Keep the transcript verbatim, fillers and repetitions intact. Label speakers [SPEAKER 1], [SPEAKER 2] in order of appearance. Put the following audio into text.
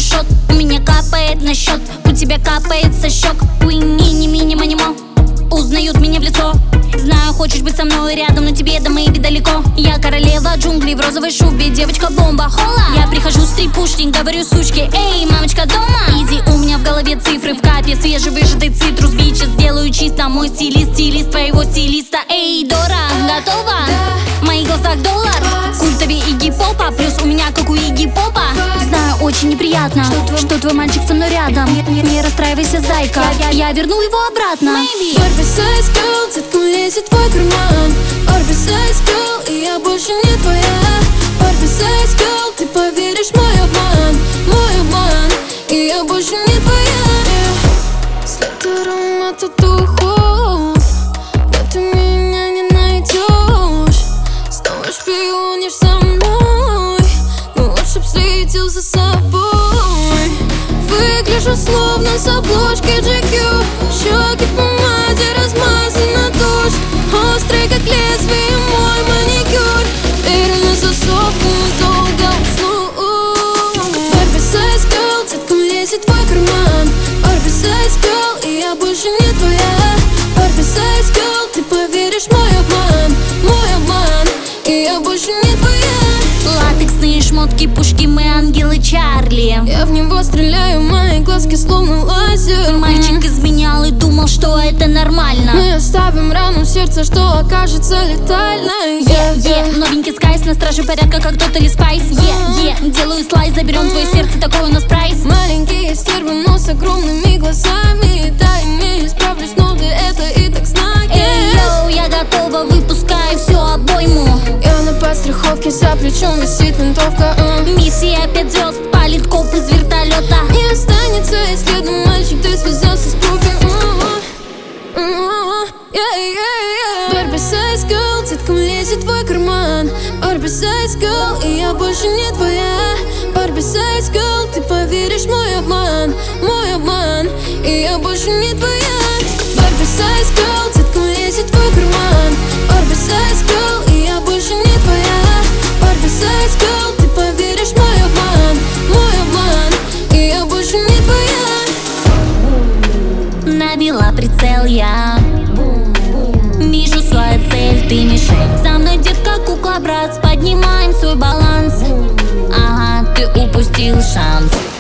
[SPEAKER 1] шот, у меня капает на счет, у тебя капает со щек. Уини, мини, манимо, узнают меня в лицо. Знаю, хочешь быть со мной рядом, но тебе до моей далеко. Я королева джунглей в розовой шубе, девочка-бомба, хола. Я прихожу с трипушник, говорю сучке: эй, мамочка дома? Иди, у меня в голове цифры в капе, свежевыжатый цитрус. Бичес сделаю чисто, мой стилист, стилист твоего стилиста. Эй, Дора, готова?
[SPEAKER 2] Да.
[SPEAKER 1] В моих глазах доллар, культовее Игги Попа, плюс у меня как у Игги Попа. Знаю, очень неприятно, что твой, что твой мальчик со мной рядом. Не, не, не расстраивайся, зайка, я, я, я верну его обратно.
[SPEAKER 2] Барби Size Girl, детка, лезет в твой карман. Барби Size Girl, и я больше не твоя. Барби Size Girl, ты поверишь в мой обман, мой обман, и я больше не твоя. След аромата духов, да ты меня не найдешь. Снова шпионишь за мной, но лучше б следил за собой. Выгляжу словно с обложки джи кью. Щеки в помаде, размазана тушь, острый как лезвие мой маникюр. Дверь на засов, но долго усну. Барби Size Girl, детка, лезет в твой карман. Барби Size Girl, и я больше не твоя. Барби Size Girl, ты поверишь в мой обман, мой обман, и я больше не твоя.
[SPEAKER 1] Латексные шмотки, пушки, мы ангелы Чарли.
[SPEAKER 2] Я в него стреляю, мои глазки словно лазер.
[SPEAKER 1] Мальчик изменял и думал, что это нормально.
[SPEAKER 2] Мы оставим рану в сердце, что окажется летальной.
[SPEAKER 1] Yeah, yeah. Новенький скайс, на страже порядка, как Тотали Спайс. Yeah, yeah. Делаю слайс, заберем твое сердце, такой у нас прайс.
[SPEAKER 2] Маленькие стервы, но с огромными глазами. Да, не справлюсь, но ты это и так знаешь.
[SPEAKER 1] Эй, йоу, я готова, выпускаю всю обойму.
[SPEAKER 2] Я на подстраховке, за плечом висит винтовка. uh.
[SPEAKER 1] Миссия пять звезд, палит коп из вертолета.
[SPEAKER 2] Не останется и следа, мальчик, ты связался с профи. Барби Size Girl, детка, лезет в твой карман. Барби Size Girl, и я больше не твоя. Барби Size Girl, ты поверишь в мой обман, мой обман, и я больше не твоя. Барби Size Girl, детка, лезет в твой карман. Барби Size Girl, и я больше не твоя. Барби Size Girl, ты поверишь в мой обман, мой обман, и я больше не твоя.
[SPEAKER 1] Навела прицел я, вижу свою цель, ты мишень. Со мной, детка, кукла, брат, поднимаем свой баланс. Ага, ты упустил шанс.